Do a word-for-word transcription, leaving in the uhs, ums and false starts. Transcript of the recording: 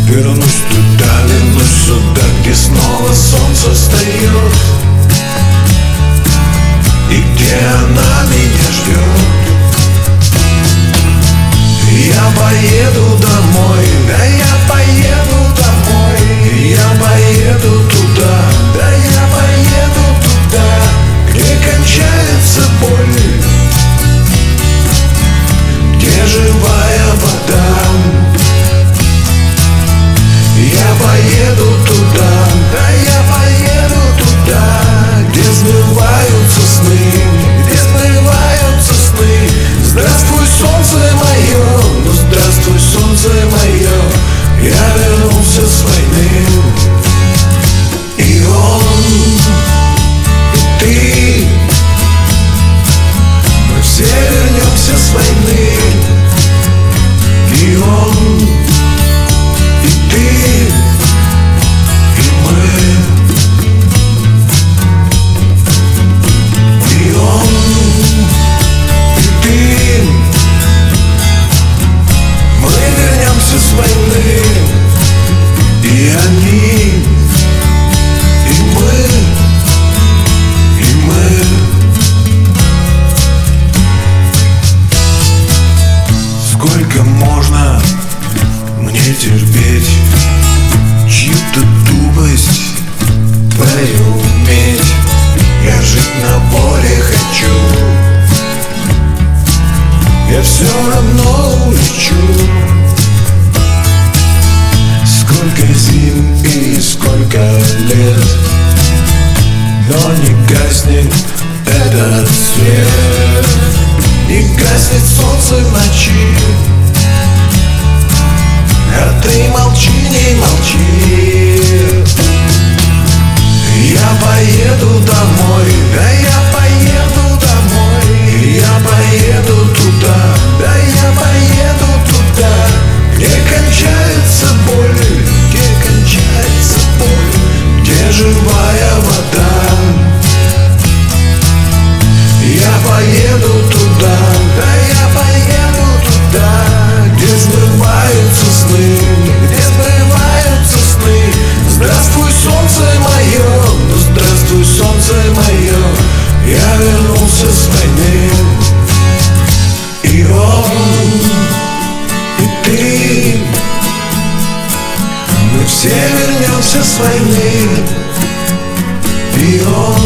Вернусь туда, вернусь сюда, где снова солнце встает, и где она меня ждет. Я поеду домой, да я поеду домой. Я поеду туда, да я поеду туда, где кончается боль, где живая вода. Я поеду туда, да я поеду туда, где сбываются сны, где сбываются сны. Здравствуй, солнце мое, ну здравствуй, солнце мое. Я вернулся с войны, и он, и ты. Мы все вернемся с войны, и он, и ты, и мы. И он, и ты. Мы вернемся с войны, и они, и мы, и мы. Сколько можно мне терпеть чью-то тупость поуметь? Я жить на воле хочу, я все равно улечу. Сколько зим и сколько лет, но не гаснет этот свет, не гаснет солнце в ночи. А ты молчи, не молчи. Я поеду домой, да я поеду домой. Я поеду туда, да я поеду туда, где кончается боль, где кончается боль, где живая вода. Я поеду туда, да я поеду туда, где сбываются сны, где сбываются сны. Здравствуй, солнце мое, ну здравствуй, солнце мое. Я вернулся с войны, и он, и ты. Мы все вернемся с войны, и он.